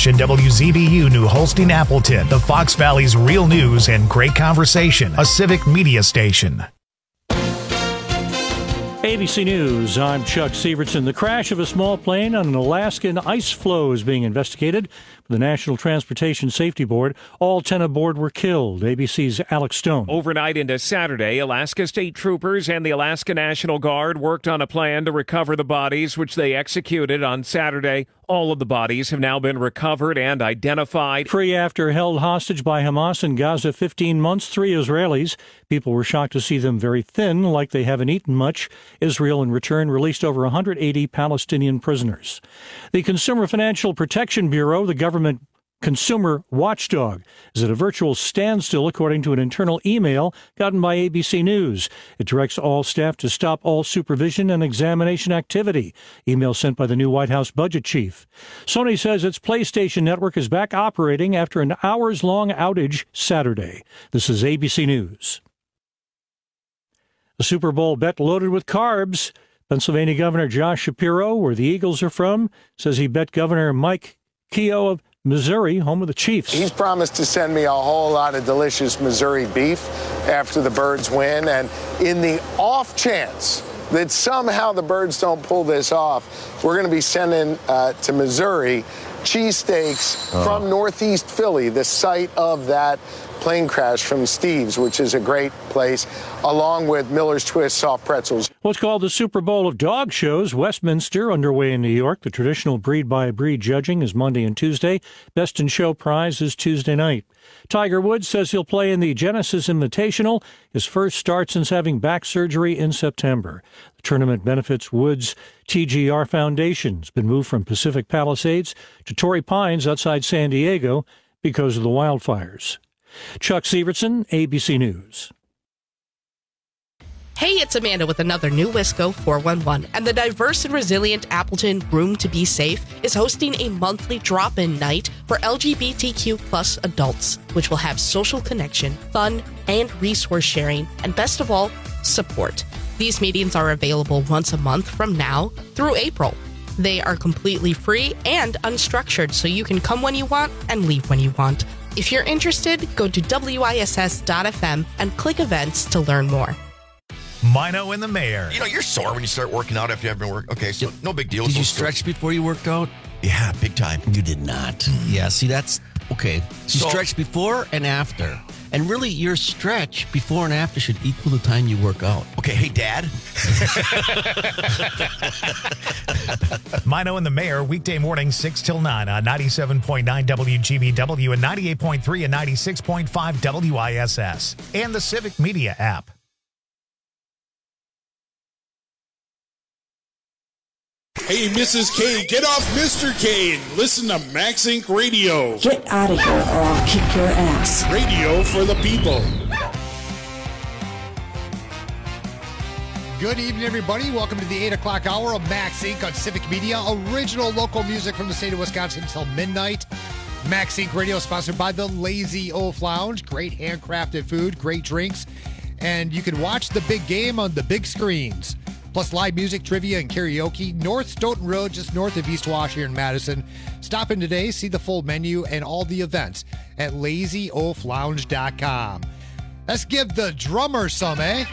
station WZBU New Holstein Appleton, the Fox Valley's real news and great conversation, a civic media station. ABC News, I'm Chuck Severson. The crash of a small plane on an Alaskan ice floe is being investigated by the National Transportation Safety Board. All 10 aboard were killed. ABC's Alex Stone. Overnight into Saturday, Alaska State Troopers and the Alaska National Guard worked on a plan to recover the bodies, which they executed on Saturday. All of the bodies have now been recovered and identified. Free after held hostage by Hamas in Gaza 15 months, 3 Israelis. People were shocked to see them very thin, like they haven't eaten much. Israel, in return, released over 180 Palestinian prisoners. The Consumer Financial Protection Bureau, the government consumer watchdog, is at a virtual standstill, according to an internal email gotten by ABC News. It directs all staff to stop all supervision and examination activity. Email sent by the new White House budget chief. Sony says its PlayStation network is back operating after an hours-long outage Saturday. This is ABC News. A Super Bowl bet loaded with carbs. Pennsylvania Governor Josh Shapiro, where the Eagles are from, says he bet Governor Mike Keogh of Missouri, home of the Chiefs. He's promised to send me a whole lot of delicious Missouri beef after the Birds win. And in the off chance that somehow the Birds don't pull this off, we're going to be sending to Missouri cheesesteaks from Northeast Philly, the site of that plane crash from Steve's, which is a great place, along with Miller's Twist soft pretzels. What's called the Super Bowl of dog shows, Westminster, underway in New York. The traditional breed-by-breed judging is Monday and Tuesday. Best in Show prize is Tuesday night. Tiger Woods says he'll play in the Genesis Invitational, his first start since having back surgery in September. The tournament benefits Woods' TGR Foundation. It's been moved from Pacific Palisades to Torrey Pines outside San Diego because of the wildfires. Chuck Severson, ABC News. Hey, it's Amanda with another new Wisco 411, and the diverse and resilient Appleton Room to Be Safe is hosting a monthly drop-in night for LGBTQ plus adults, which will have social connection, fun, and resource sharing, and best of all, support. These meetings are available once a month from now through April. They are completely free and unstructured, so you can come when you want and leave when you want. If you're interested, go to WISS.FM and click events to learn more. Mino and the Mayor. You know, you're sore when you start working out after you haven't worked. Okay, so no big deal. Did you stretch before you worked out? Yeah, big time. You did not. Yeah, see, that's okay. You stretch before and after. And really, your stretch before and after should equal the time you work out. Okay, hey, Dad. Mino and the Mayor, weekday morning 6 till 9 on 97.9 WGBW and 98.3 and 96.5 WISS and the Civic Media app. Hey, Mrs. K, get off Mr. K and listen to Max Inc. Radio. Get out of here or I'll kick your ass. Radio for the people. Good evening, everybody. Welcome to the 8 o'clock hour of Max Inc. on Civic Media. Original local music from the state of Wisconsin until midnight. Max Inc. Radio sponsored by the Lazy Oaf Lounge. Great handcrafted food, great drinks. And you can watch the big game on the big screens. Plus live music, trivia, and karaoke. North Stoughton Road, just north of East Wash here in Madison. Stop in today, see the full menu and all the events at LazyOafLounge.com. Let's give the drummer some, eh?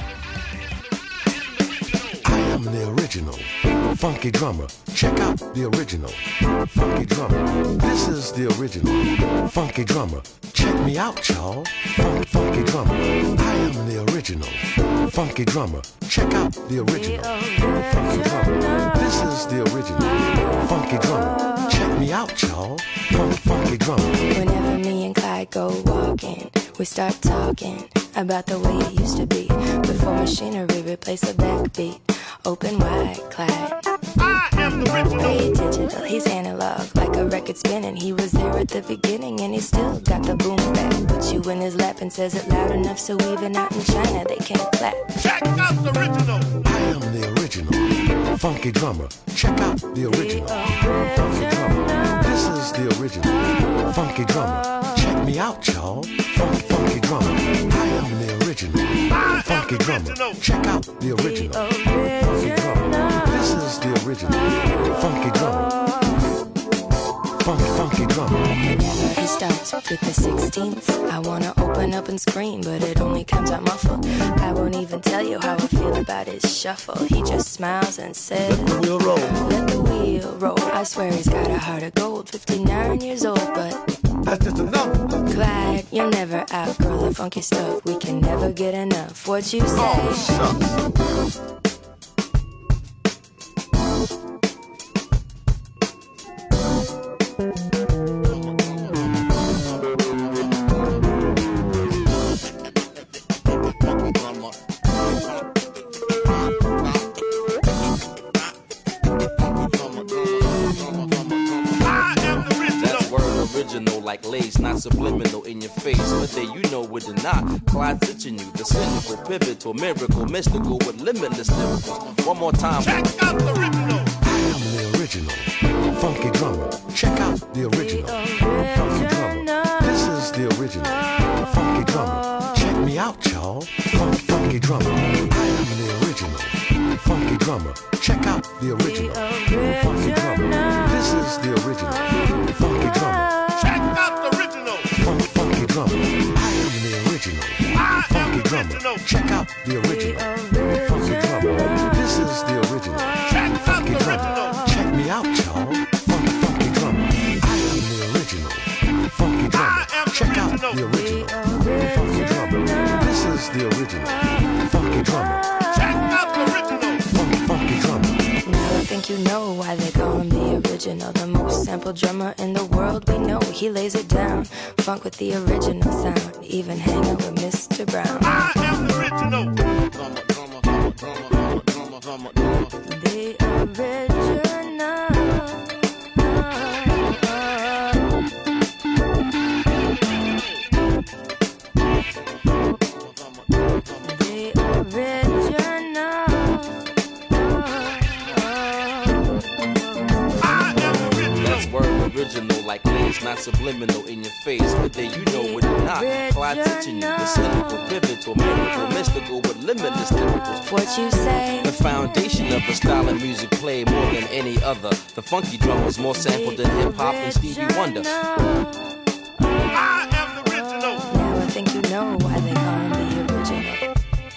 I am the original funky drummer. Check out the original funky drummer. This is the original funky drummer. Check me out, y'all. Funky drummer. I am the original funky drummer. Check out the original funky drummer. This is the original funky drummer. Check me out, y'all. Funky drummer. Whenever me and Clyde go walking, we start talking about the way it used to be before machinery replaced the backbeat. Open wide, Clyde. I am the original. Hey, digital, he's analog, like a record spinning. He was there at the beginning and he still got the boom back. Puts you in his lap and says it loud enough so even out in China they can't clap. Check out the original. I am the original funky drummer. Check out the original funky drummer. This is the original funky drummer. Check me out, y'all. Funky drummer. I am the original funky drummer. Check out the original funky drummer. This is the original funky drummer. funky drummer. Whenever he starts with the 16th, I wanna open up and scream, but it only comes out muffled. I won't even tell you how I feel about his shuffle. He just smiles and says, Let the wheel roll. Let the wheel roll. I swear he's got a heart of gold. 59 years old, but that's just a number. Clyde, you'll never outgrow the funky stuff. We can never get enough. What you say? Oh, shucks. Like lace, not subliminal in your face. Whether you know it or not, Clyde's itching you. The cynical, pivotal, miracle, mystical with limitless lyricals. One more time. Check out the original. I am the original funky drummer. Check out the original funky drummer. This is the original funky drummer. Check me out, y'all. Funky drummer. I am the original funky drummer. Check out the original funky drummer. This is the original funky drummer. Funky drummer. I am the original funky drummer. Check out the original funky drummer. This is the original funky drummer. Check me out, y'all. Funky drummer. I am the original funky drummer. Check out the original funky drummer. This is the original funky drummer. Check out the original funky drummer. Now I think you know why they call him the original, the most sampled drummer in the world. We know he lays it down, funk with the original sound, even hanging with Mr. Brown. I am the original. The original. Original like lace, not subliminal in your face. Whether you know it or not, Clyde's teaching you the cynical, pivotal, miracle, mystical with limitless lyricals. What you say? The foundation of a style of music played more than any other. The funky drum was more sampled than hip hop and Stevie Wonder. I am the original. Now I think you know why they call him the original.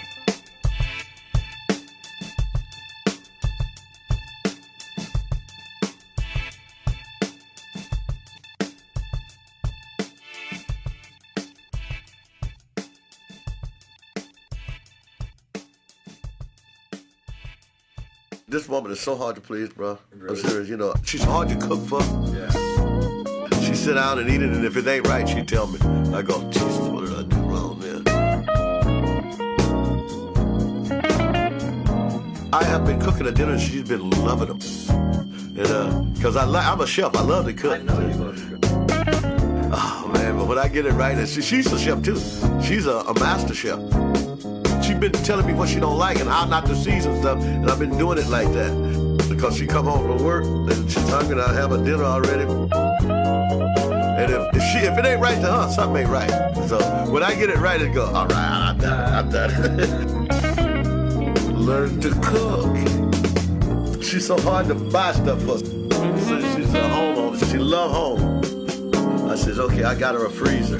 This woman is so hard to please, bro. I'm serious, you know. She's hard to cook for. Yeah. She sit down and eat it, and if it ain't right, she tell me. I go, Jesus, what did I do wrong, man? I have been cooking a dinner, and she's been loving them. And because I'm a chef, I love to cook. I know you love to cook. Oh man, but when I get it right, and she's a chef too. She's a master chef. She's been telling me what she don't like and how not to season stuff, and I've been doing it like that. Because she come home from work and she's hungry, and I have a dinner already. And if it ain't right to her, something ain't right. So when I get it right, it go, all right, I'm done. Learn to cook. She's so hard to buy stuff for. She's a homeowner. She love home. I says, okay, I got her a freezer.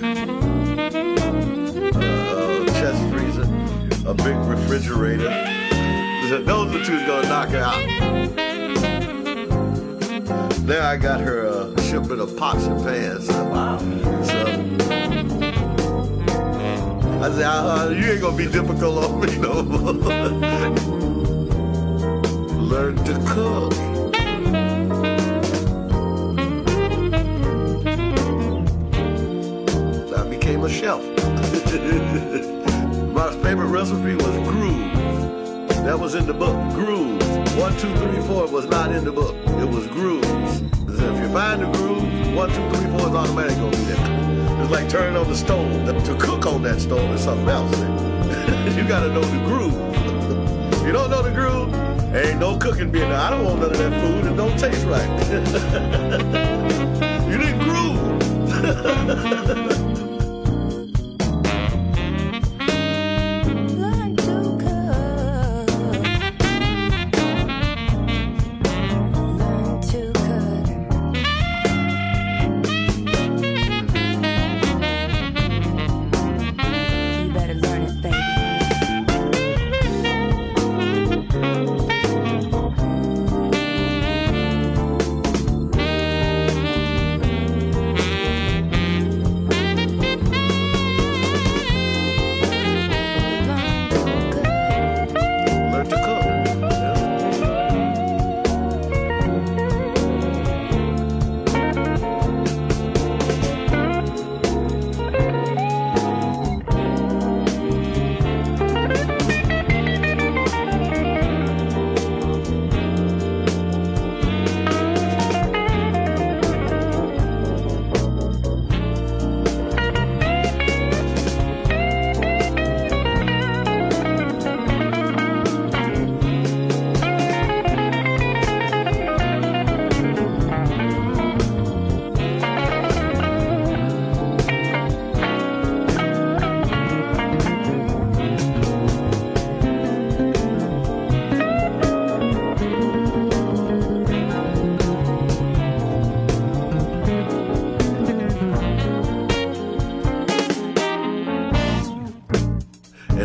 Chest freezer. A big refrigerator. Those are two gonna knock her out. There I got her a shipment of pots and pans. Wow. So I said, you ain't gonna be difficult on me no more. Learn to cook. So I became a chef. My favorite recipe was grooves. That was in the book. Grooves. 1, 2, 3, 4 was not in the book. It was grooves. If you find the groove, 1, 2, 3, 4 is automatically gonna be there. It's like turning on the stove. To cook on that stove is something else. You gotta know the groove. If you don't know the groove, ain't no cooking being there. I don't want none of that food. It don't taste right. You didn't groove.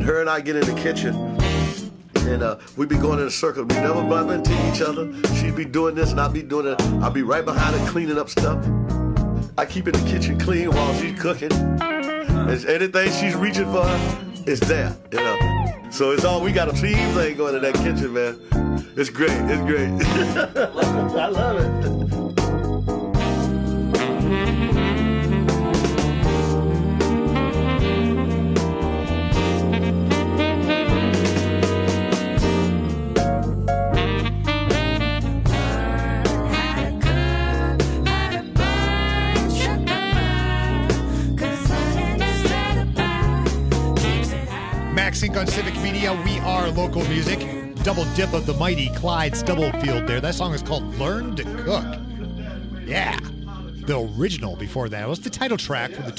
her and I get in the kitchen, and we be going in a circle. We never bump into each other. She'd be doing this, and I'd be doing that. I'll be right behind her cleaning up stuff. I keep in the kitchen clean while she's cooking. And anything she's reaching for, it's there, you know. So it's all, we got a team thing going in that kitchen, man. It's great, it's great. I love it. MaxSync on Civic Media. We are local music. Double dip of the mighty Clyde Stubblefield there. That song is called Learn to Cook. Yeah. The original before that was the title track from the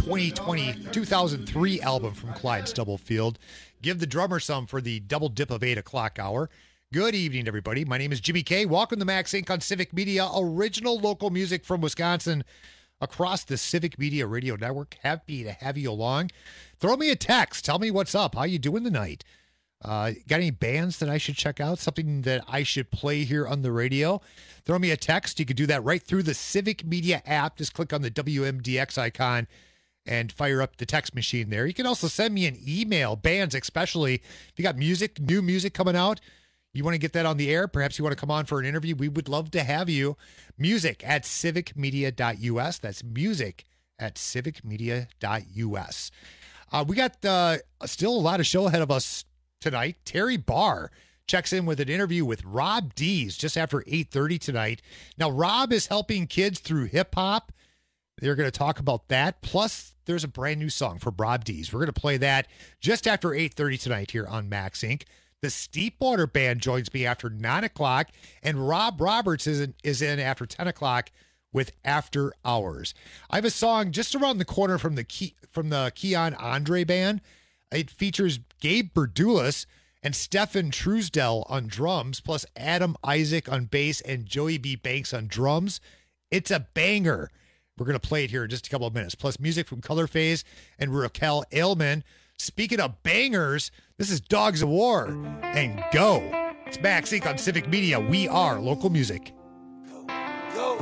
2003 album from Clyde Stubblefield. Give the drummer some for the double dip of 8 o'clock hour. Good evening, everybody. My name is Jimmy K. Welcome to MaxSync on Civic Media. Original local music from Wisconsin across the Civic Media Radio Network. Happy to have you along. Throw me a text. Tell me what's up. How you doing tonight? Got any bands that I should check out? Something that I should play here on the radio? Throw me a text. You can do that right through the Civic Media app. Just click on the WMDX icon and fire up the text machine there. You can also send me an email, bands especially. If you got music, new music coming out, you want to get that on the air, perhaps you want to come on for an interview, we would love to have you. Music at civicmedia.us. That's music at civicmedia.us. We got still a lot of show ahead of us tonight. Terry Barr checks in with an interview with Rob Dees just after 8:30 tonight. Now, Rob is helping kids through hip-hop. They're going to talk about that. Plus, there's a brand new song for Rob Dees. We're going to play that just after 8:30 tonight here on MaxSync. The Steepwater Band joins me after 9 o'clock, and Rob Roberts is in after 10 o'clock with After Hours. I have a song just around the corner from the Keon Andre Band. It features Gabe Berdulis and Stefan Truesdell on drums, plus Adam Isaac on bass and Joey B. Banks on drums. It's a banger. We're going to play it here in just a couple of minutes. Plus music from Color Phase and Raquel Ailman. Speaking of bangers, this is Dogs of War and Go. It's MaxSync on Civic Media. We are local music. Go.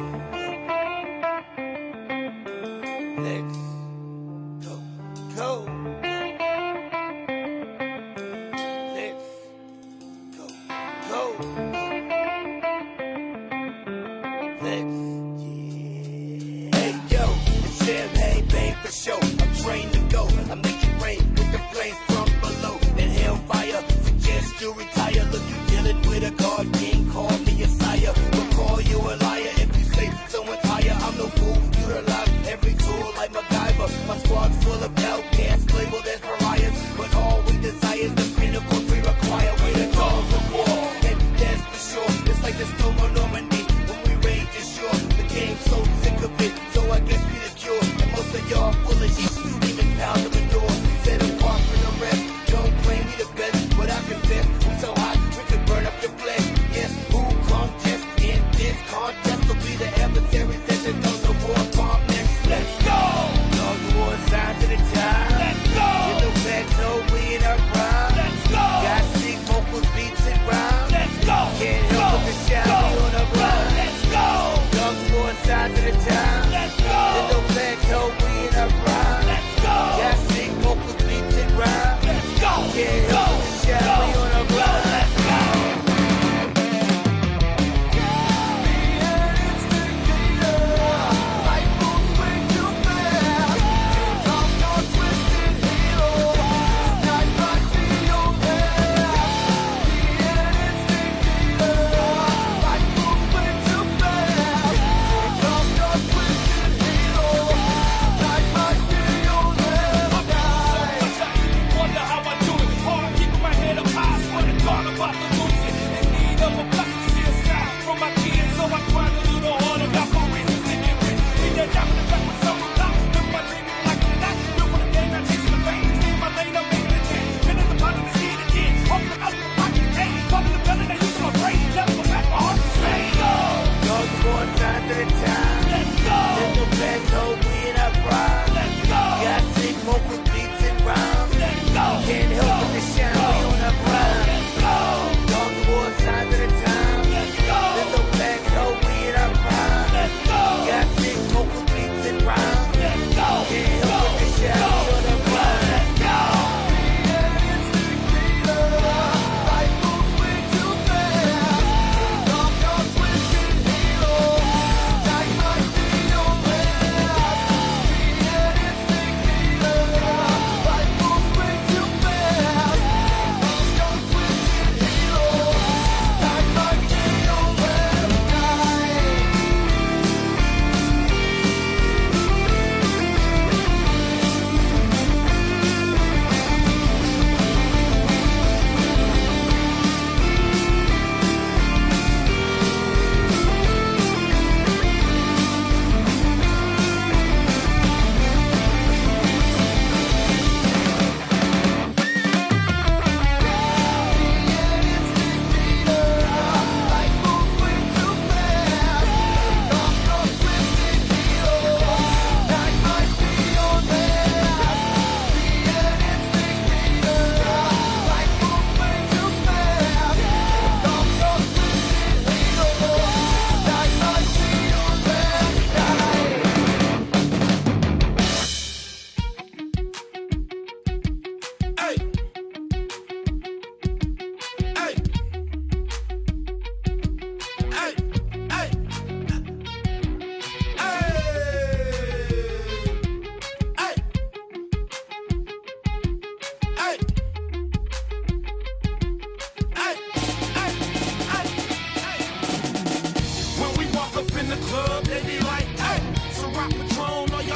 Let's go. Let's go. Let's Hey yo, it's Sam, hey bang for show. I'm trained to go. I make it rain with the flames from below. That hellfire suggest you retire. Look, you dealing with a guard king. Call me a sire, but call you a liar if you say someone's higher. I'm no fool. Utilize every tool like MacGyver. My squad's full of outcasts labeled as pariahs, but all we desire is the pinnacle we require. We're the dogs of war, and that's for sure. It's like the storm on Normandy when we rage ashore. The game's so sick of it, so I guess we the cure. And most of y'all full of shit.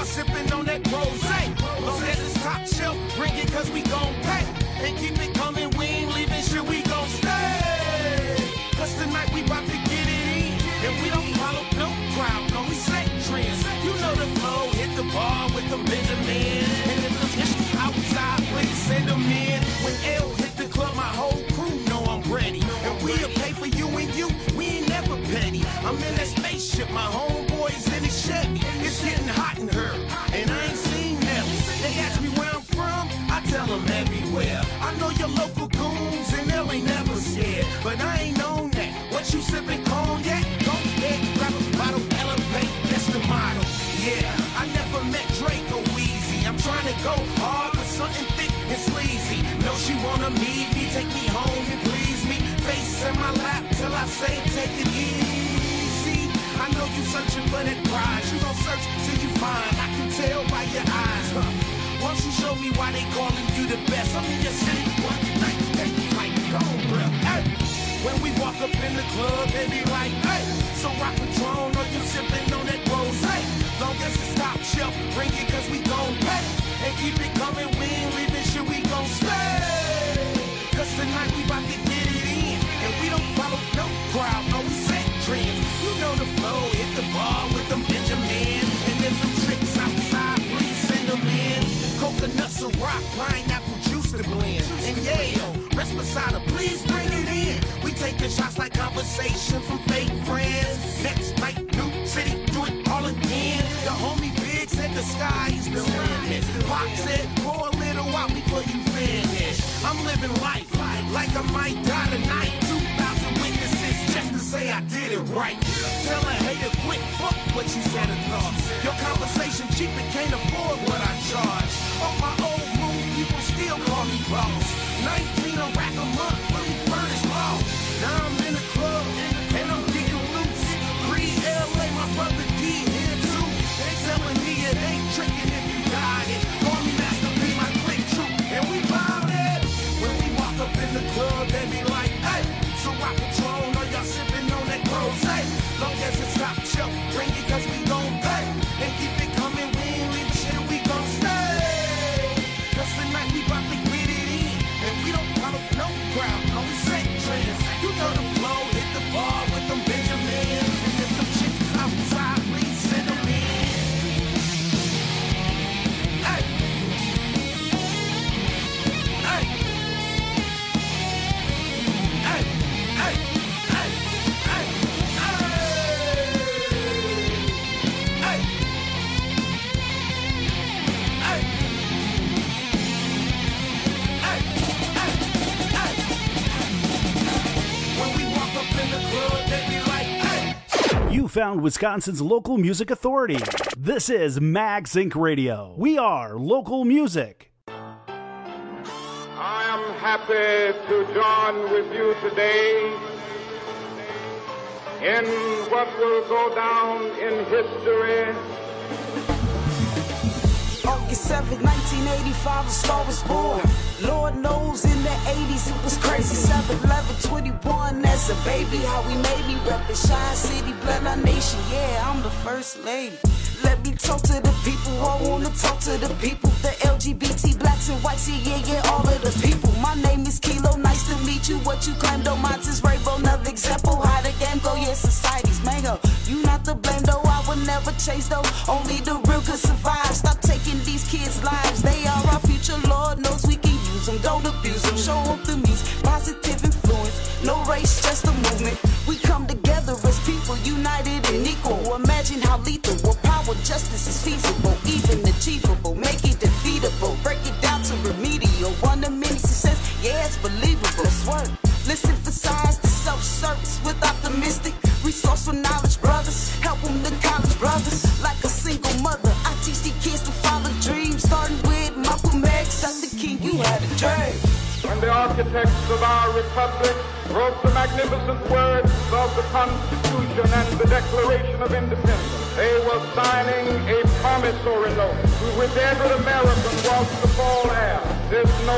y'all sipping on that rosé. Long as it's top shelf, bring it cause we gon' pay. And keep it coming, we ain't leaving shit, we gon' stay. Cause tonight we bout to get it in. And we don't follow no crowd, no, we set trends. You know the flow, hit the bar with the Benjamin. And if the outside, please send them in. When L hit the club, my whole crew know I'm ready. And we'll pay for you and you, we ain't never petty. I'm in that spaceship, my homeboys in the Chevy. It's getting hot in her, and I ain't seen Nelly. They ask me where I'm from, I tell them everywhere. I know your local goons, and they ain't never scared. But I ain't known that. What you sipping cognac? Go ahead, grab a bottle, elevate, that's the motto. Yeah, I never met Drake or Weezy. I'm trying to go hard for something thick and sleazy. Know she wanna meet me, take me home and please me. Face in my lap till I say take it easy. I know you searching for that prize. You gon' search till you find. I can tell by your eyes, huh? Won't you show me why they calling you the best? I'm in your city one night, take me like home, bro. Hey. When we walk up in the club, they be like, hey. So rock Patron or you sipping on that rosé. Long as it's top shelf, bring it cause we gon' pay. And keep it coming, we ain't leaving shit, we gon' stay. Cause tonight we bout to get it in. And we don't follow no crowd, no, we set trends. You know the flow, hit the bar with them Benjamin. And if them tricks outside, please send them in. Coconuts or rock, pineapple juice to blend. And yeah, rest beside her, please bring it in. We taking shots like conversation from fake friends. Next night, new city, do it all again. The homie Big said the sky is the limit. Pop said, pour a little out before you finish. I'm living life like I might die tonight. 2,000 witnesses just to say I did it right. Tell a hater quick, fuck what you said or thought. Your conversation cheap and can't afford what I charge. On my old moves, people still call me boss. 19 a rack a month, fully furnished law. Now I'm in the club and I'm getting loose. Free LA, my brother D here too. They telling me it ain't tricking if you got it. Call me Master B, my click true, and we bout it. When we walk up in the club, they be like, hey. So rock Patron or y'all sipping on that rosé. Long as it's top shelf, bring it cause we gon' pay. And keep it coming, we ain't leaving shit, we gon' stay. Cause tonight we bout to get it in. And we don't follow no crowd, no we set trends. You know the flow, hit the bar with them Benjamins. And if them chicks outside, please send them in. Hey. Hey. Hey. Hey. Hey. Hey. Hey. You found Wisconsin's local music authority. This is Mag Sync Radio. We are local music. I am happy to join with you today in what will go down in history. August 7th, 1985, a star was born. Lord knows in the 80s it was crazy. 7/11/21 as a baby, how we made me reppin' Shine City, Bloodline Nation. Yeah, I'm the first lady. Let me talk to the people. I wanna talk to the people. The LGBT, blacks and whites, yeah, all of the people. My name is Kilo, nice to meet you. What you claim, though, mine is rainbow. Another example, how the game go, yeah, society's mango. You not to blame, though, I would never chase, though. Only the real could survive. Stop taking these kids' lives. They are our future, Lord knows we can use them. Don't abuse them, show them the means. Positive influence, no race, just a movement. We come together as people, united and equal. Imagine how lethal, what power, justice is feasible, even achievable. Make it defeatable, break it down to remedial. One of many success, yeah, it's believable. Swerve, listen for signs to self-service with optimistic, resourceful knowledge, brothers. Help them to college, brothers. Like a single mother, I teach these kids to follow dreams. Starting with Malcolm X, Dr. King, you had a dream. When the architects of our republic wrote the magnificent words of the Constitution and the Declaration of Independence, they were signing a promissory note to which every American wants to fall heir. This note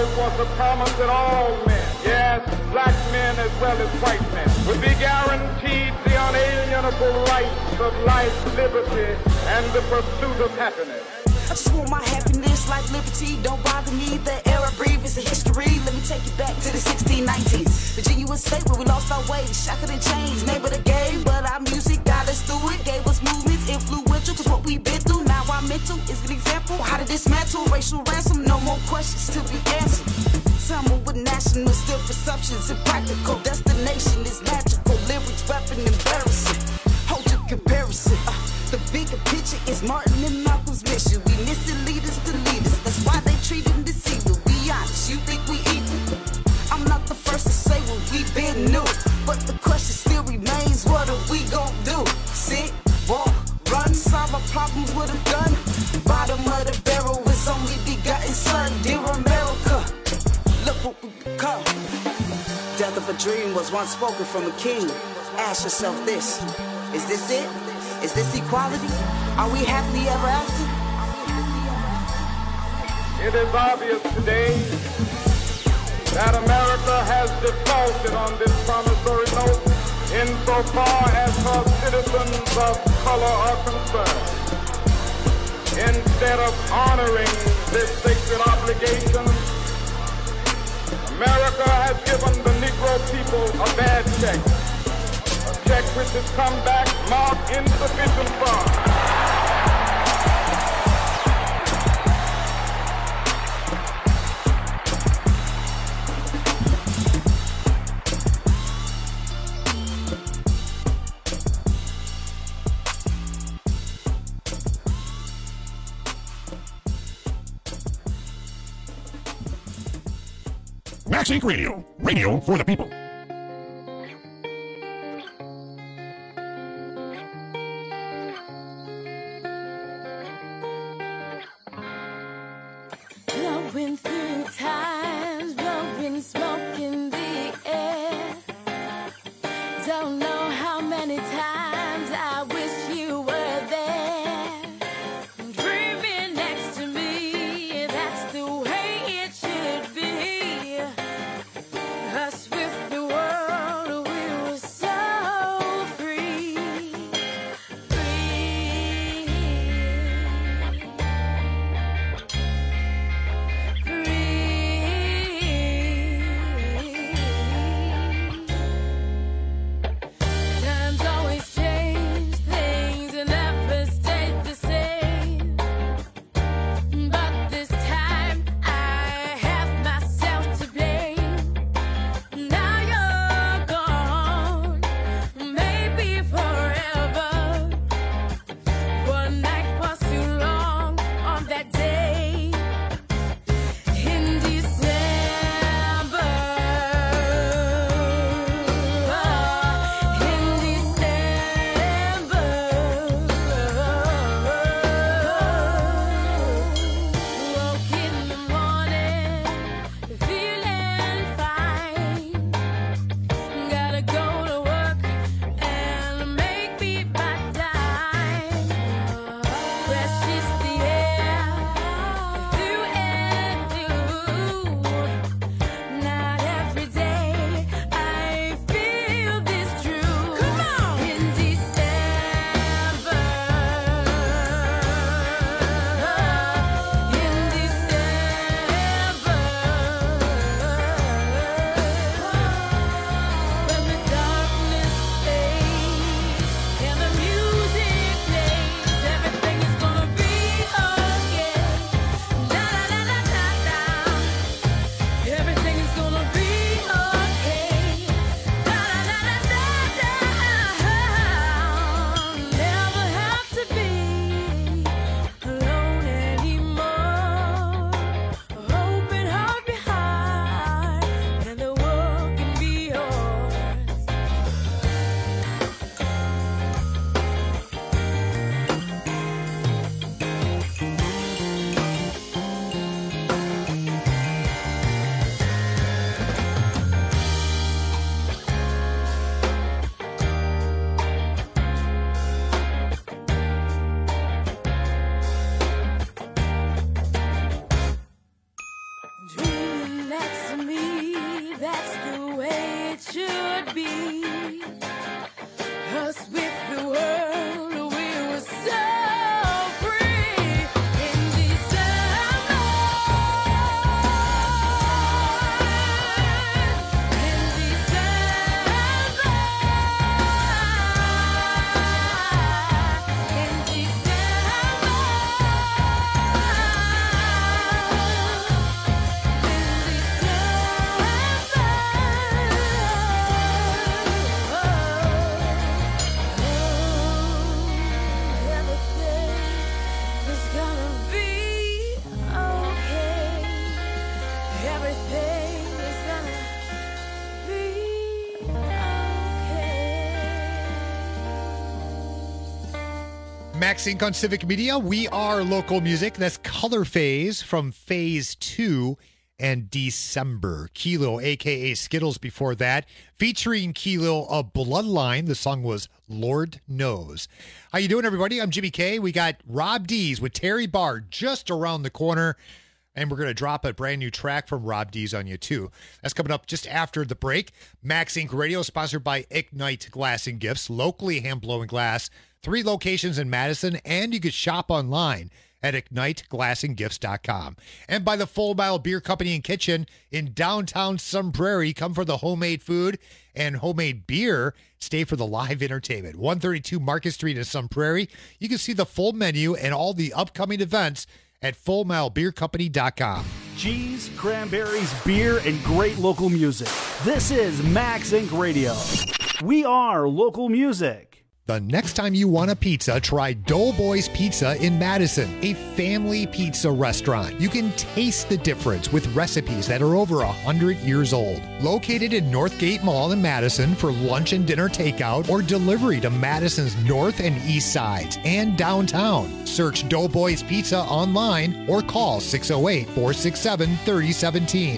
Congress was the promise that all men, yes, black men as well as white men, would be guaranteed the unalienable rights of life, liberty, and the pursuit of happiness. I just want my happiness like liberty. Don't bother me. The air I breathe is a history. Let me take you back to the 1619. Virginia was state where we lost our way. Shackled and chains, name of the game. But our music got us through it. Gave us movements, influential. Cause what we've been through, now our mental is an example. How to dismantle racial ransom. No more questions to be answered. Someone with national still perceptions. Impractical destination is magical. Lyrics rapping embarrassing. Hold your comparison. The bigger picture is Martin and Malcolm's mission. We missing leaders to lead us. That's why they treat them deceiving. Be honest, you think we equal? I'm not the first to say what we've been new, but the question still remains: what are we gon' do? Sit, walk, run, solve our problems with a gun. Bottom of the barrel is only begotten son. Dear America, look what we become. Death of a dream was once spoken from a king. Ask yourself this: is this it? Is this equality? Are we happily ever after? It is obvious today that America has defaulted on this promissory note insofar as her citizens of color are concerned. Instead of honoring this sacred obligation, America has given the Negro people a bad check. Check which has come back marked insufficient funds. Max Inc. Radio. Radio for the people. Blowing through times, blowing smoke in the air. Don't know how many times I wish you were there. Dreaming next to me, that's the way it should be. Us with the world, we were so free. Free. that's the way it should be. Us with the world, we were so free in December. In December. In Max Inc. on Civic Media. We are local music. That's Color Phase from Phase 2 and December. Kilo, a.k.a. Skittles, before that. Featuring Kilo of Bloodline. The song was Lord Knows. How you doing, everybody? I'm Jimmy K. We got Rob D's with Terry Barr just around the corner. And we're going to drop a brand new track from Rob D's on you, too. That's coming up just after the break. Max Inc. Radio, sponsored by Ignite Glass and Gifts, locally hand-blowing glass. 3 locations in Madison, and you can shop online at IgniteGlassandGifts.com. And by the Full Mile Beer Company and Kitchen in downtown Sun Prairie. Come for the homemade food and homemade beer. Stay for the live entertainment. 132 Market Street in Sun Prairie. You can see the full menu and all the upcoming events at FullMileBeerCompany.com. Cheese, cranberries, beer, and great local music. This is Max Inc. Radio. We are local music. The next time you want a pizza, try Doughboys Pizza in Madison, a family pizza restaurant. You can taste the difference with recipes that are over 100 years old. Located in Northgate Mall in Madison for lunch and dinner takeout or delivery to Madison's north and east sides and downtown. Search Doughboys Pizza online or call 608-467-3017.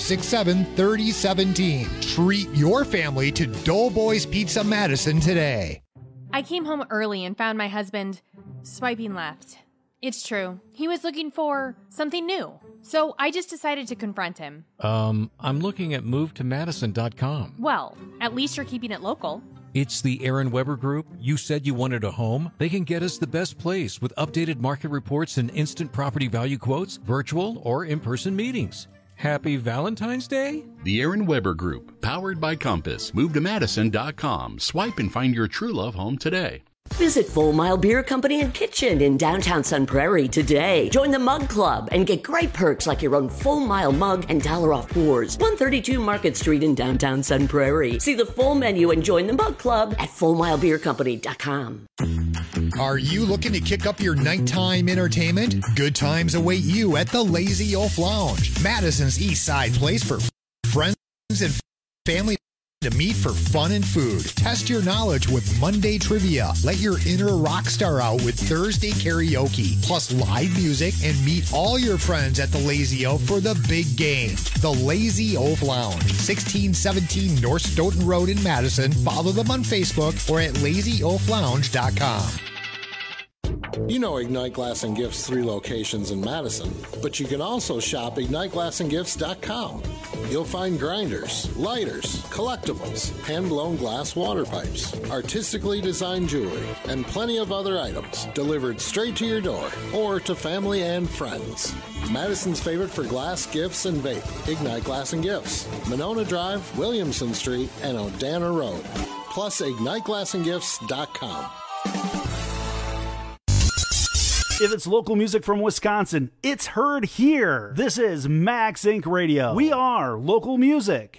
467-3017. Treat your family to Doughboys Pizza Madison today. I came home early and found my husband swiping left. It's true. He was looking for something new. So I just decided to confront him. I'm looking at movetomadison.com. Well, at least you're keeping it local. It's the Aaron Weber Group. You said you wanted a home. They can get us the best place with updated market reports and instant property value quotes, virtual or in-person meetings. Happy Valentine's Day? The Aaron Weber Group, powered by Compass. Move to Madison.com. Swipe and find your true love home today. Visit Full Mile Beer Company and Kitchen in downtown Sun Prairie today. Join the Mug Club and get great perks like your own Full Mile mug and $1 off pours. 132 Market Street in downtown Sun Prairie. See the full menu and join the Mug Club at FullMileBeerCompany.com. Are you looking to kick up your nighttime entertainment? Good times await you at the Lazy Oaf Lounge, Madison's East Side place for friends and family to meet for fun and food. Test your knowledge with Monday trivia. Let your inner rock star out with Thursday karaoke, plus live music, and meet all your friends at the Lazy Oaf for the big game. The Lazy Oaf Lounge, 1617 North Stoughton Road in Madison. Follow them on Facebook or at LazyOafLounge.com. You know Ignite Glass and Gifts 3 locations in Madison, but you can also shop IgniteGlassandGifts.com. You'll find grinders, lighters, collectibles, hand-blown glass water pipes, artistically designed jewelry, and plenty of other items delivered straight to your door or to family and friends. Madison's favorite for glass, gifts, and vape, Ignite Glass and Gifts, Monona Drive, Williamson Street, and Odana Road. Plus, IgniteGlassandGifts.com. If it's local music from Wisconsin, it's heard here. This is Max Inc. Radio. We are local music.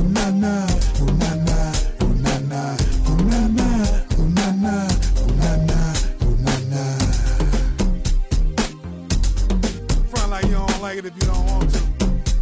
ooh na na, ooh na na, ooh na na, ooh na na, ooh na na, ooh na na, ooh na na. Front like you don't like it if you don't want to.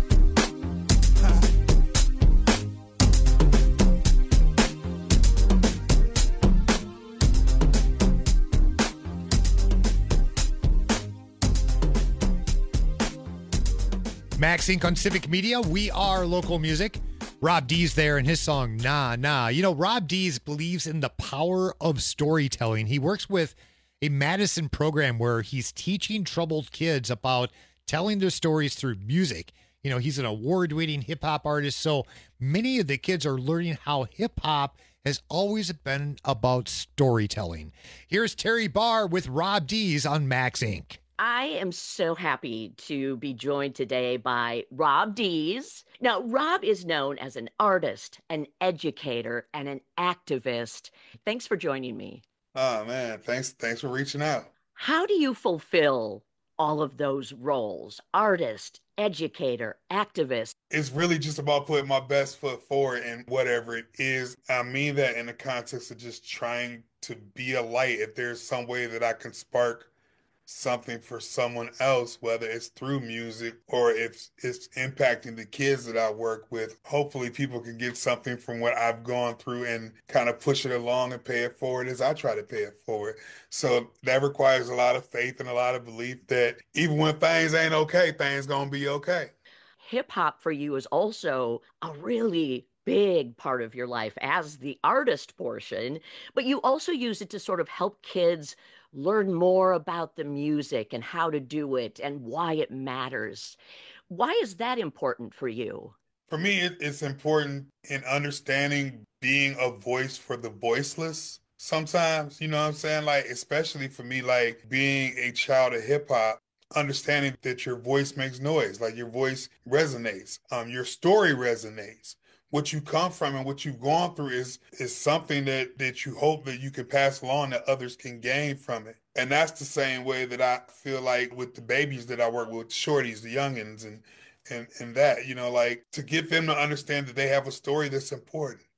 Max Inc. on Civic Media. We are local music. Rob D's there in his song, Nah, Nah. You know, Rob D's believes in the power of storytelling. He works with a Madison program where he's teaching troubled kids about telling their stories through music. You know, he's an award-winning hip-hop artist, so many of the kids are learning how hip-hop has always been about storytelling. Here's Terry Barr with Rob D's on Max Inc. I am so happy to be joined today by Rob Dees. Now, Rob is known as an artist, an educator, and an activist. Thanks for joining me. Oh, man. Thanks for reaching out. How do you fulfill all of those roles? Artist, educator, activist. It's really just about putting my best foot forward in whatever it is. I mean that in the context of just trying to be a light. If there's some way that I can spark something for someone else, whether it's through music or if it's impacting the kids that I work with, hopefully people can get something from what I've gone through and kind of push it along and pay it forward as I try to pay it forward. So that requires a lot of faith and a lot of belief that even when things ain't okay, things gonna be okay. Hip hop for you is also a really big part of your life as the artist portion, but you also use it to sort of help kids learn more about the music and how to do it and why it matters. Why is that important for you? For me, it's important in understanding being a voice for the voiceless sometimes, you know what I'm saying? Like, especially for me, like being a child of hip hop, understanding that your voice makes noise, like your voice resonates, your story resonates. What you come from and what you've gone through is something that you hope that you can pass along, that others can gain from it. And that's the same way that I feel like with the babies that I work with, shorties, the youngins, and that, you know, like to get them to understand that they have a story that's important.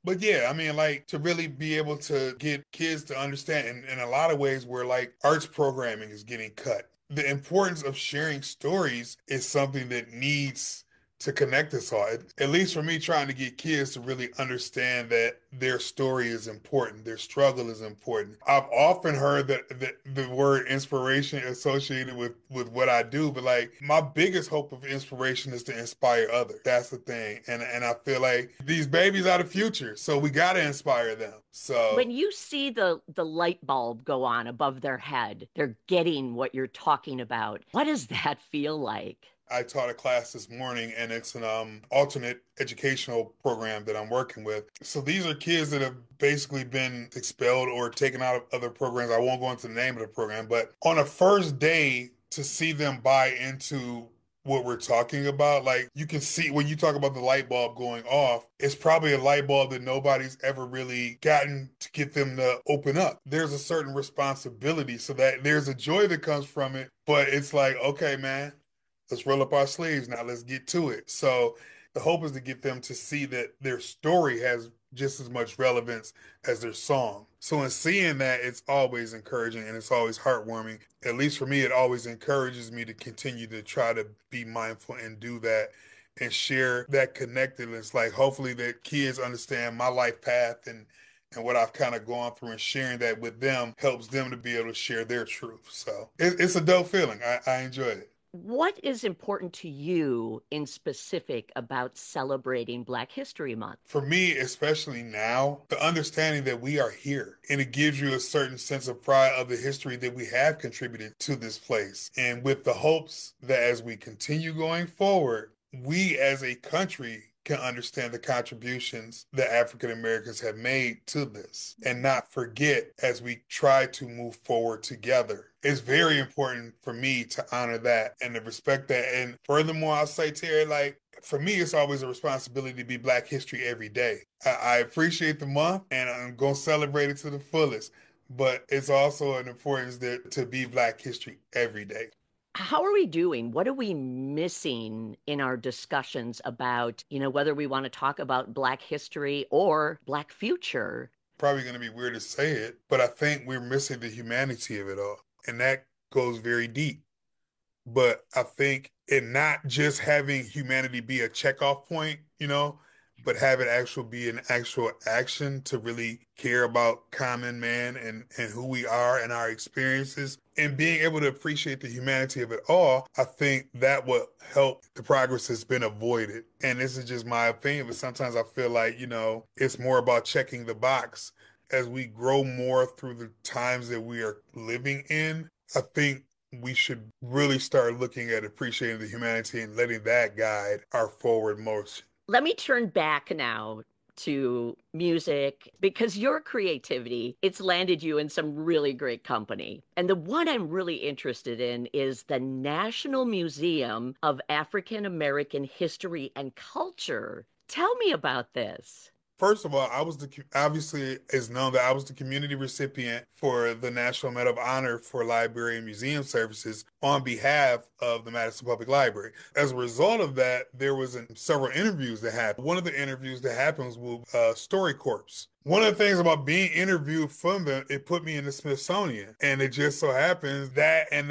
But yeah, I mean, like, to really be able to get kids to understand in a lot of ways where, like, arts programming is getting cut. The importance of sharing stories is something that needs to connect us all. At least for me, trying to get kids to really understand that their story is important, their struggle is important. I've often heard that the word inspiration associated with what I do, but like my biggest hope of inspiration is to inspire others. That's the thing. And I feel like these babies are the future, so we got to inspire them. So when you see the light bulb go on above their head, they're getting what you're talking about. What does that feel like? I taught a class this morning, and it's an alternate educational program that I'm working with. So these are kids that have basically been expelled or taken out of other programs. I won't go into the name of the program, but on a first day, to see them buy into what we're talking about, like you can see when you talk about the light bulb going off, it's probably a light bulb that nobody's ever really gotten to get them to open up. There's a certain responsibility, so that there's a joy that comes from it, but it's like, okay, man, let's roll up our sleeves now. Let's get to it. So the hope is to get them to see that their story has just as much relevance as their song. So in seeing that, it's always encouraging and it's always heartwarming. At least for me, it always encourages me to continue to try to be mindful and do that and share that connectedness. Like hopefully that kids understand my life path and what I've kind of gone through, and sharing that with them helps them to be able to share their truth. So it's a dope feeling. I enjoy it. What is important to you in specific about celebrating Black History Month? For me, especially now, the understanding that we are here, and it gives you a certain sense of pride of the history that we have contributed to this place. And with the hopes that as we continue going forward, we as a country can understand the contributions that African Americans have made to this and not forget as we try to move forward together. It's very important for me to honor that and to respect that. And furthermore, I'll say, Terry, like, for me, it's always a responsibility to be Black History every day. I appreciate the month and I'm going to celebrate it to the fullest, but it's also an importance to be Black History every day. How are we doing? What are we missing in our discussions about, whether we want to talk about Black history or Black future? Probably going to be weird to say it, but I think we're missing the humanity of it all. And that goes very deep. But I think in not just having humanity be a checkoff point, but have it be an actual action to really care about common man and who we are and our experiences and being able to appreciate the humanity of it all, I think that will help the progress that's been avoided. And this is just my opinion, but sometimes I feel like, it's more about checking the box. As we grow more through the times that we are living in, I think we should really start looking at appreciating the humanity and letting that guide our forward motion. Let me turn back now to music, because your creativity, it's landed you in some really great company. And the one I'm really interested in is the National Museum of African American History and Culture. Tell me about this. First of all, obviously it's known that I was the community recipient for the National Medal of Honor for Library and Museum Services on behalf of the Madison Public Library. As a result of that, there was several interviews that happened. One of the interviews that happened was with StoryCorps. One of the things about being interviewed from them, it put me in the Smithsonian. And it just so happens that and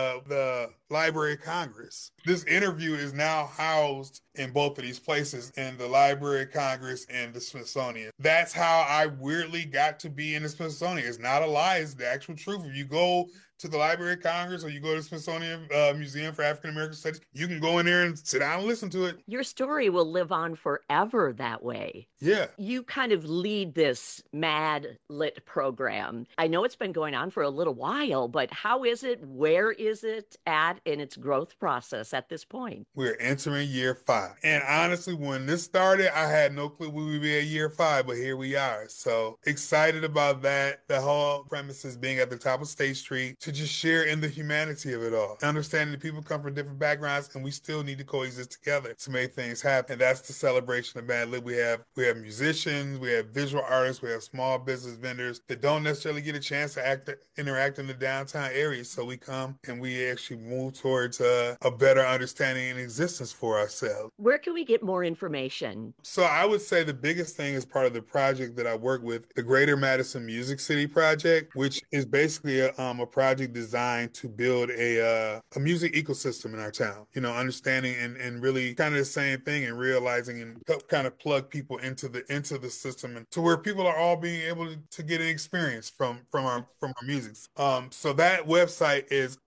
the Library of Congress. This interview is now housed in both of these places, in the Library of Congress and the Smithsonian. That's how I weirdly got to be in the Smithsonian. It's not a lie, it's the actual truth. If you go to the Library of Congress or you go to the Smithsonian Museum for African American Studies, you can go in there and sit down and listen to it. Your story will live on forever that way. Yeah. You kind of lead this Mad Lit program. I know it's been going on for a little while, but how is it? Where is it at in its growth process at this point? We're entering year 5. And honestly, when this started, I had no clue we would be at year 5, but here we are. So excited about that. The whole premise is being at the top of State Street, to just share in the humanity of it all. Understanding that people come from different backgrounds and we still need to coexist together to make things happen. And that's the celebration of Mad Lib. We have musicians, we have visual artists, we have small business vendors that don't necessarily get a chance to interact in the downtown area. So we come and we actually move towards a better understanding and existence for ourselves. Where can we get more information? So I would say the biggest thing is part of the project that I work with, the Greater Madison Music City Project, which is basically a project designed to build a music ecosystem in our town. You know, understanding and really kind of the same thing and realizing and help kind of plug people into the system and to where people are all being able to get an experience from our music. So that website is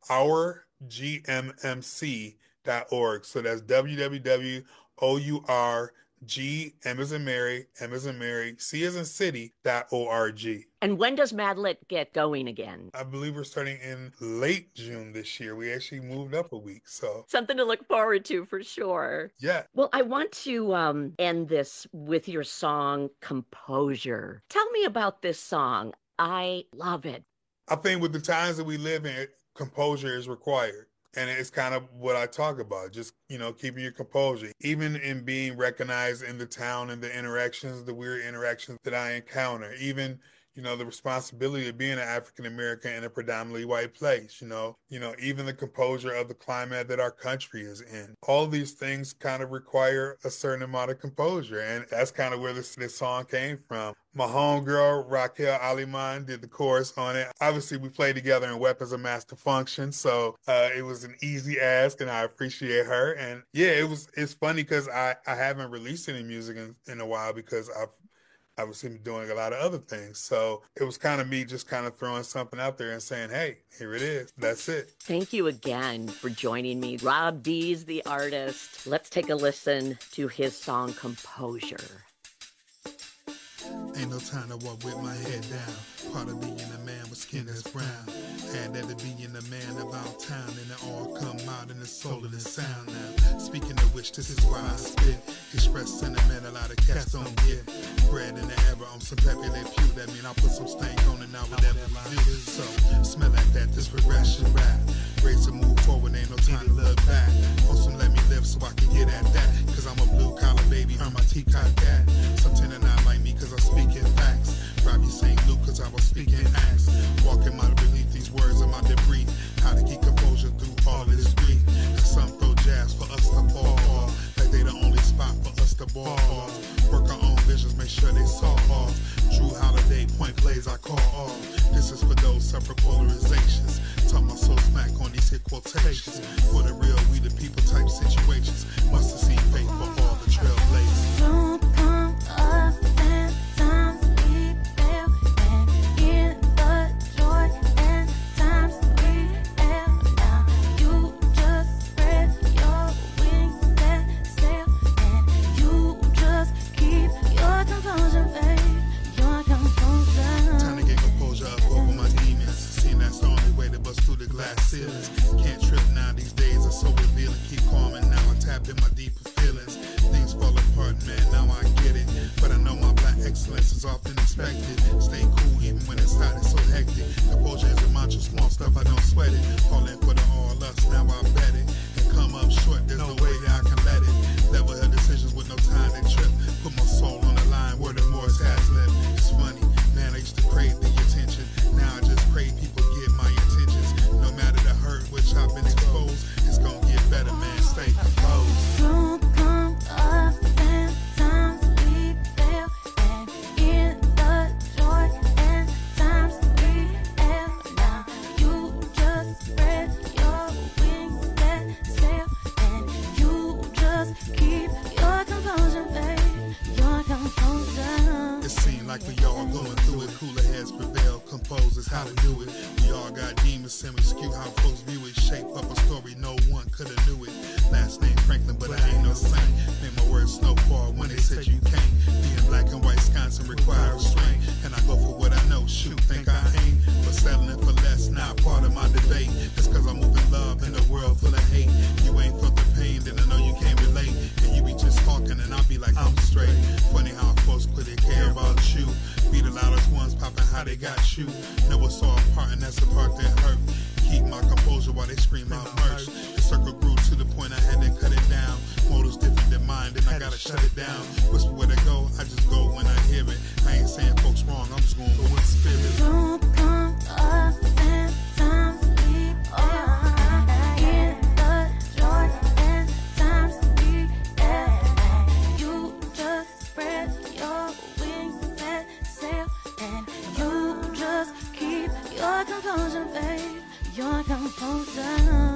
ourgmmc.org. So that's www.OURG, M as in Mary, C as in city.org. And when does Madlit get going again? I believe we're starting in late June this year. We actually moved up a week, so. Something to look forward to for sure. Yeah. Well, I want to end this with your song, Composure. Tell me about this song. I love it. I think with the times that we live in, composure is required. And it's kind of what I talk about, just, keeping your composure, even in being recognized in the town and the interactions, the weird interactions that I encounter, even, the responsibility of being an African-American in a predominantly white place, even the composure of the climate that our country is in. All these things kind of require a certain amount of composure. And that's kind of where this song came from. My homegirl, Raquel Aliman, did the chorus on it. Obviously, we played together in Weapons of Mass Function, so it was an easy ask, and I appreciate her. And yeah, it's funny because I haven't released any music in a while because I've obviously been doing a lot of other things. So it was kind of me just kind of throwing something out there and saying, hey, here it is. That's it. Thank you again for joining me. Rob D's the artist. Let's take a listen to his song, Composure. Ain't no time to walk with my head down. Part of being a man with skin that's brown. Had that to being a man about town, and it all come out in the soul of the sound now. Speaking of which, this is why I spit. Express sentiment a lot of cats don't get. Bred in the era on some peppy they pew. That mean I put some stank on it now whatever we do. So, smell like that, this progression rap. Race to move forward, ain't no time to look back. Also let me live so I can get at that. Cause I'm a blue collar baby, I'm a teacup cat. Some tend to not like me cause I'm speaking facts. Robbie St. Luke cause I was speaking acts. Walking my beneath these words of my debris. How to keep composure through all of this grief. Cause some throw jazz for us to fall off. Like they the only spot for us to ball off. Work our own visions, make sure they saw off. True holiday point plays I call off. This is for those separate polarizations. Talk my soul smack on these hit quotations. For the real, we the people type situations. Must have seen faith for all the trailblazers. Don't come up and times we fail, and in the joy and times we have now. You just spread your wings, set sail, and you just keep your composure, babe. Your composure. Time to get composure up over my demons. Seeing that's the only way to bust through the glass ceilings. Can't trip now, these days are so revealing. Keep calm and now I tap in my deeper feelings. Things fall apart, man, now I get it. But I know my black excellence is often expected. Stay cool even when it's hot, it's so hectic. Composure is a mantra, small stuff, I don't sweat it. All in for the all us, now I bet it. And come up short, there's no way that I can let it. Level her decisions with no time to trip. Put my soul on the line where the Morris has left. It's funny, man, I used to crave the attention. Now I just crave people get my intentions. No matter the hurt which I've been exposed, it's gonna get better, man, stay composed. Don't come up and times we fail, and in the joy and times we have now. You just spread your wings, set sail, and you just keep your composure, babe. Your composure. It seemed like we all going through it. Cooler heads prevail, composers how to do it. We all got demons and we skew how folks view it. Shape up a story no one coulda knew it. Last name Franklin, but I ain't no saint. Made my words snowfall when they said you can't. Being black and white Wisconsin require restraint. And I go for what I know, shoot, think I ain't. But settling for less, not part of my debate. It's cause I'm moving love in a world full of hate. You ain't felt the pain, then I know you can't relate. And you be just talking and I'll be like, I'm straight. Funny how folks quit they care about you. Be the loudest ones popping high how they got you. Never saw a part, and that's the part that hurt. Keep my composure while they scream out merch. The circle grew to the point I had to cut it down. Motives different than mine, then I gotta shut it down. Whisper where to go, I just go when I hear it. I ain't saying folks wrong, I'm just going with spirit. Don't come up and times we are in the joy and times we have. You just spread your wings and sail, and you just keep your composure, babe. Your composure.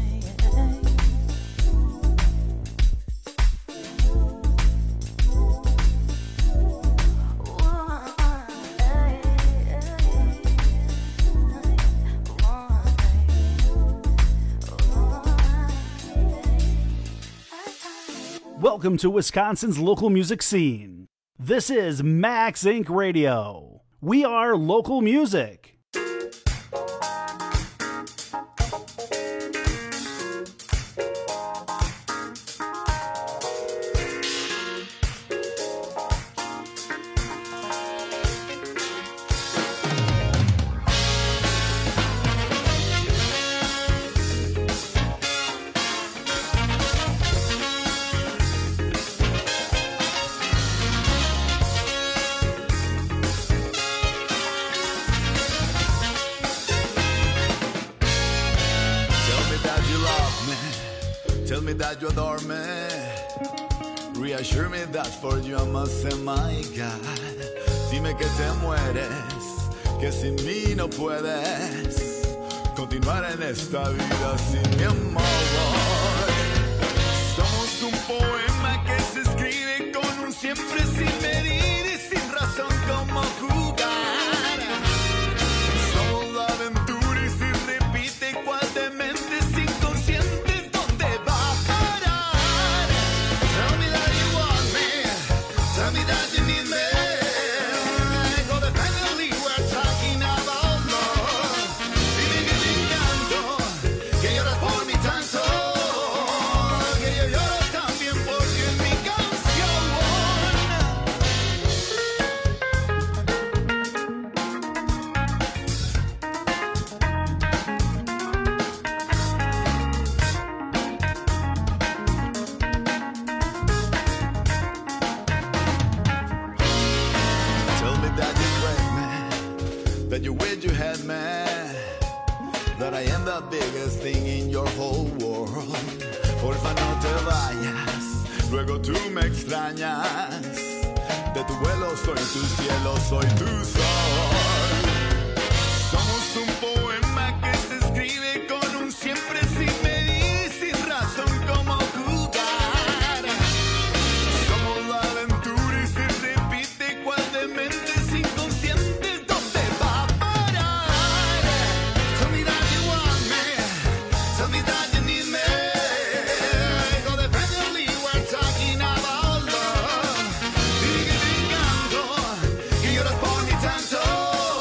Welcome to Wisconsin's local music scene. This is Max Inc. Radio. We are local music. Tell me that you adore me. Reassure me that for you I must say my God. Dime que te mueres, que sin mí no puedes continuar en esta vida sin mi amor. Somos un poema que se escribe con un siempre sin medir y sin razón como jugar. Somos la aventura y si repite cual demente sin conciencia. That you wish you had me, that I am the biggest thing in your whole world. Porfa no te vayas, luego tú me extrañas. De tu vuelo soy tu cielo, soy tu sol. Somos un poema que se escribe con un siempre sin medir, sin razón como jugar. Somos la aventura y se repite cual demente sin conciencia. Tanto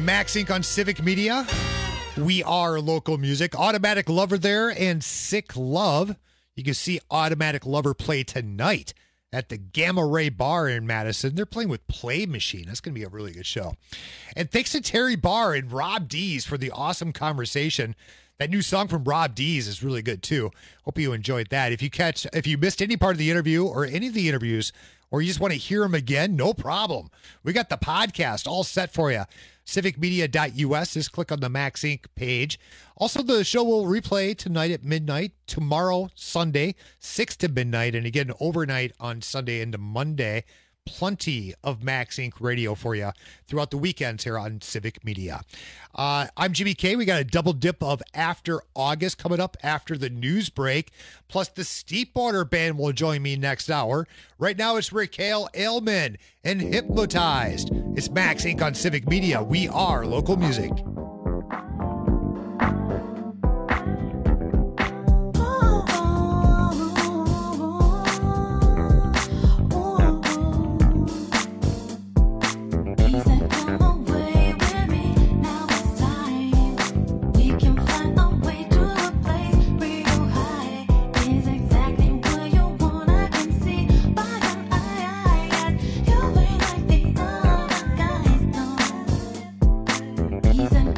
Max Inc. on Civic Media. We are local music. Automatic Lover there and Sick Love. You can see Automatic Lover play tonight at the Gamma Ray Bar in Madison. They're playing with Play Machine. That's going to be a really good show. And thanks to Terry Barr and Rob Dees for the awesome conversation. That new song from Rob Dees is really good too. Hope you enjoyed that. If you missed any part of the interview or any of the interviews, or you just want to hear them again, no problem. We got the podcast all set for you. civicmedia.us. Just click on the Max Inc. page. Also, the show will replay tonight at midnight, tomorrow, Sunday, 6 to midnight, and again overnight on Sunday into Monday. Plenty of Max Inc. radio for you throughout the weekends here on Civic Media. I'm Jimmy K. We got a double dip of After August coming up after the news break. Plus, the Steepwater Band will join me next hour. Right now, it's Raquel Ailman and Hypnotized. It's Max Inc. on Civic Media. We are local music. He's an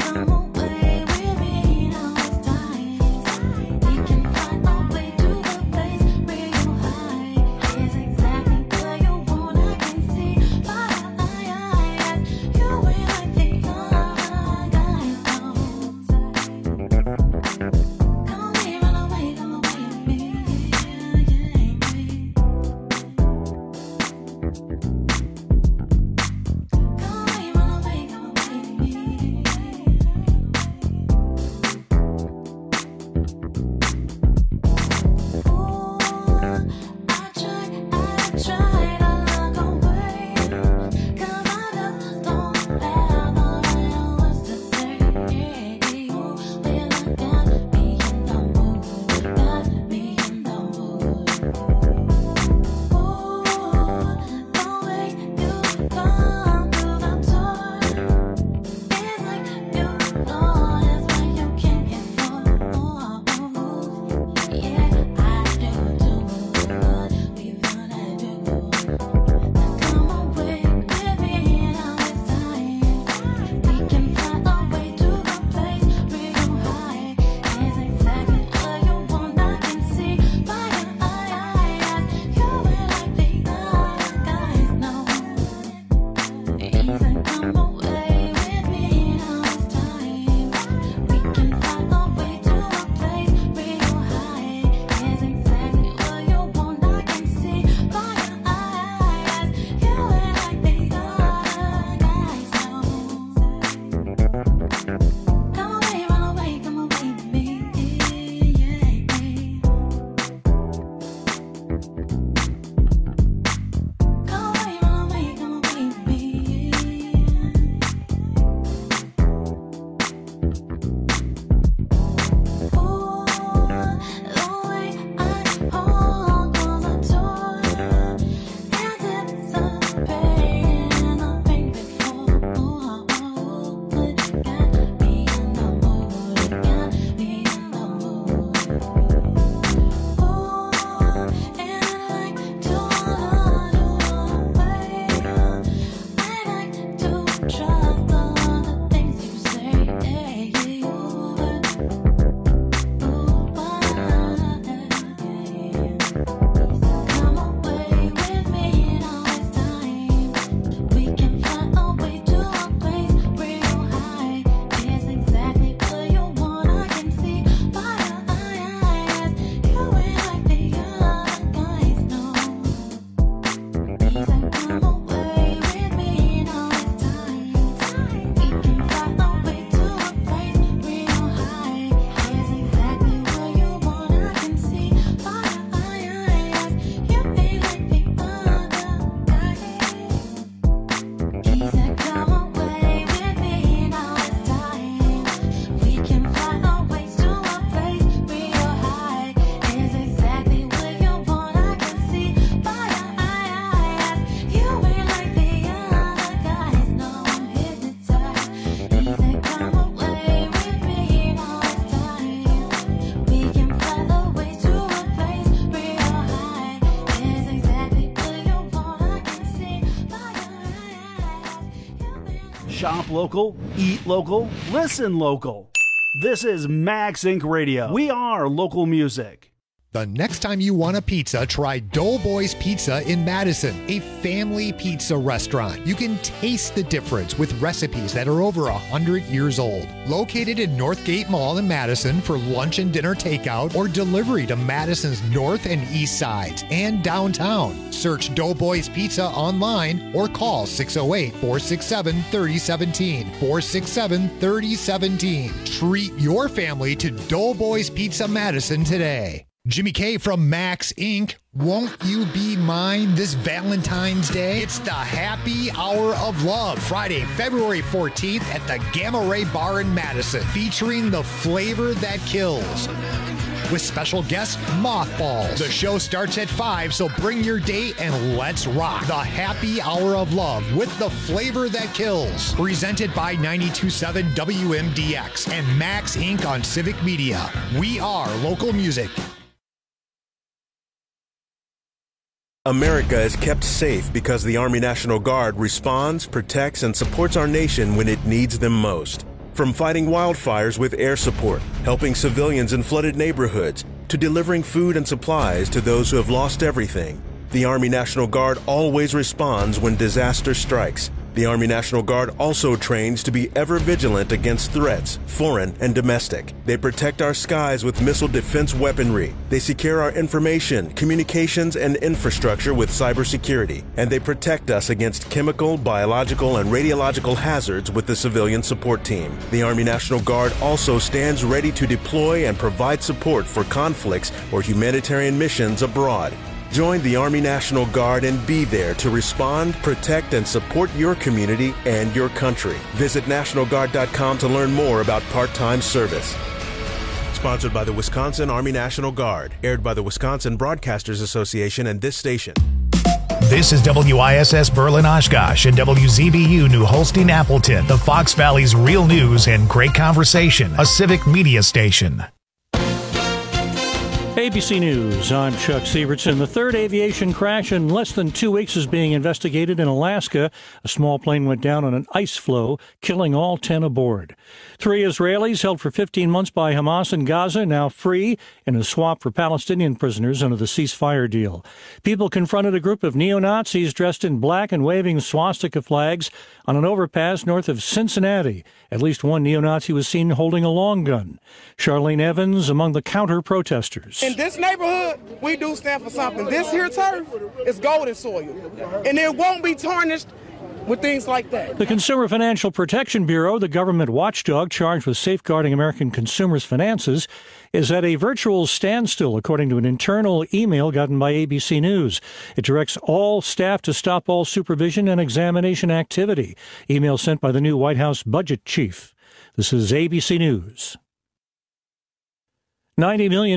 Shop local, eat local, listen local. This is Max Inc. Radio. We are local music. The next time you want a pizza, try Doughboys Pizza in Madison, a family pizza restaurant. You can taste the difference with recipes that are over 100 years old. Located in Northgate Mall in Madison for lunch and dinner takeout or delivery to Madison's north and east sides and downtown. Search Doughboys Pizza online or call 608-467-3017. 467-3017. Treat your family to Doughboys Pizza Madison today. Jimmy K from Max Inc. Won't you be mine this Valentine's Day? It's the Happy Hour of Love, Friday, February 14th at the Gamma Ray Bar in Madison, featuring the flavor that kills. With special guest Mothballs. The show starts at 5, so bring your date and let's rock. The Happy Hour of Love with the flavor that kills. Presented by 92.7 WMDX and Max Inc. on Civic Media. We are local music. America is kept safe because the Army National Guard responds, protects, and supports our nation when it needs them most. From fighting wildfires with air support, helping civilians in flooded neighborhoods, to delivering food and supplies to those who have lost everything, the Army National Guard always responds when disaster strikes. The Army National Guard also trains to be ever vigilant against threats, foreign and domestic. They protect our skies with missile defense weaponry. They secure our information, communications, and infrastructure with cybersecurity. And they protect us against chemical, biological, and radiological hazards with the civilian support team. The Army National Guard also stands ready to deploy and provide support for conflicts or humanitarian missions abroad. Join the Army National Guard and be there to respond, protect, and support your community and your country. Visit NationalGuard.com to learn more about part-time service. Sponsored by the Wisconsin Army National Guard. Aired by the Wisconsin Broadcasters Association and this station. This is WISS Berlin Oshkosh and WZBU New Holstein Appleton, the Fox Valley's real news and great conversation, a civic media station. ABC News, I'm Chuck Sievertson. The third aviation crash in less than 2 weeks is being investigated in Alaska. A small plane went down on an ice floe, killing all 10 aboard. 3 Israelis held for 15 months by Hamas in Gaza, now free in a swap for Palestinian prisoners under the ceasefire deal. People confronted a group of neo-Nazis dressed in black and waving swastika flags on an overpass north of Cincinnati. At least one neo-Nazi was seen holding a long gun. Charlene Evans among the counter-protesters. In this neighborhood, we do stand for something. This here turf is golden soil, and it won't be tarnished with things like that. The Consumer Financial Protection Bureau, the government watchdog charged with safeguarding American consumers' finances, is at a virtual standstill, according to an internal email gotten by ABC News. It directs all staff to stop all supervision and examination activity. Email sent by the new White House budget chief. This is ABC News. 90 million